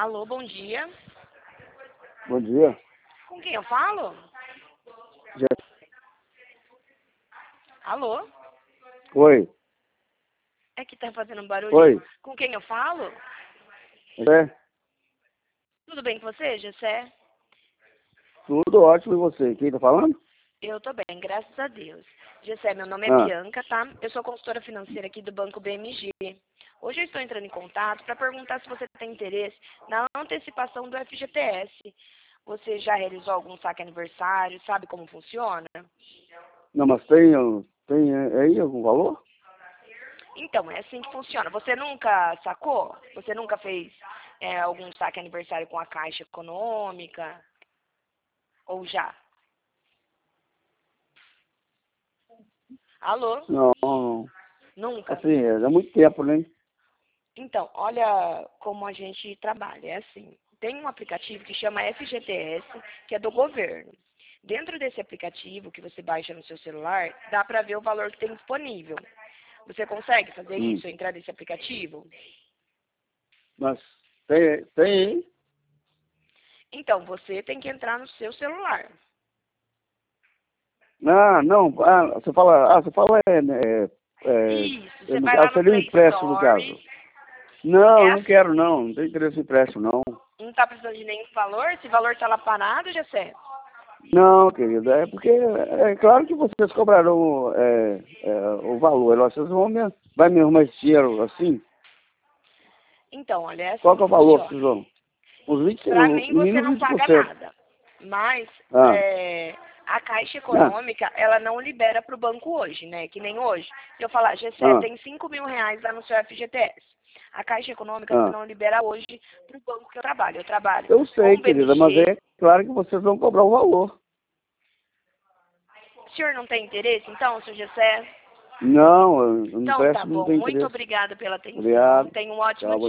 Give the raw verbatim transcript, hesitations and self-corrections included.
Alô, bom dia. Bom dia. Com quem eu falo? Já... Alô? Oi. É que tá fazendo um barulho. Oi. Com quem eu falo? É? Tudo bem com você, Gessé? Tudo ótimo, e você? Quem tá falando? Eu tô bem, graças a Deus. Gessé, meu nome é Ah, Bianca, tá? Eu sou consultora financeira aqui do Banco B M G. Hoje eu estou entrando em contato para perguntar se você tem interesse na antecipação do F G T S. Você já realizou algum saque aniversário? Sabe como funciona? não, mas tem, tem aí algum valor? Então, é assim que funciona. Você nunca sacou? Você nunca fez é, algum saque aniversário com a Caixa Econômica? Ou já? Alô? Não, não. Nunca? Assim, é, há muito tempo, né? Então, olha como a gente trabalha. É assim, tem um aplicativo que chama F G T S, que é do governo. Dentro desse aplicativo que você baixa no seu celular, dá para ver o valor que tem disponível. Você consegue fazer Hum. isso, entrar nesse aplicativo? Mas tem, tem aí? Então, você tem que entrar no seu celular. Ah, não. Ah, você fala, ah, você fala, é, é, é, Isso, é, você no vai lá caso, no seria um Play empréstimo, no caso. Store. Não, É não quero, assim, não. Não tem interesse em empréstimo, não. não está precisando de nenhum valor? Esse valor está lá parado, já sei. Não, querida, é porque é claro que vocês cobrarão é, é, o valor. Vocês vão me, vai me arrumar esse dinheiro assim? Então, olha, é Qual assim que é que o valor que funciona. vocês vão? Uns vinte, Para no mim, você mínimo não vinte por paga cento. nada. Mas Ah, é, a Caixa ah, Econômica, ela não libera para o banco hoje, né? Que nem hoje. Se eu falar, Gessé, ah, tem cinco mil reais lá no seu F G T S. A Caixa Econômica ah. não libera hoje para o banco que eu trabalho. Eu trabalho Eu com sei, o querida, mas B M G. é claro que vocês vão cobrar o valor. O senhor não tem interesse, então, seu Gessé? Não, o Então, tá empréstimo não bom. tem Muito interesse. obrigada pela atenção. Obrigado. Tenha um ótimo Tchau. dia.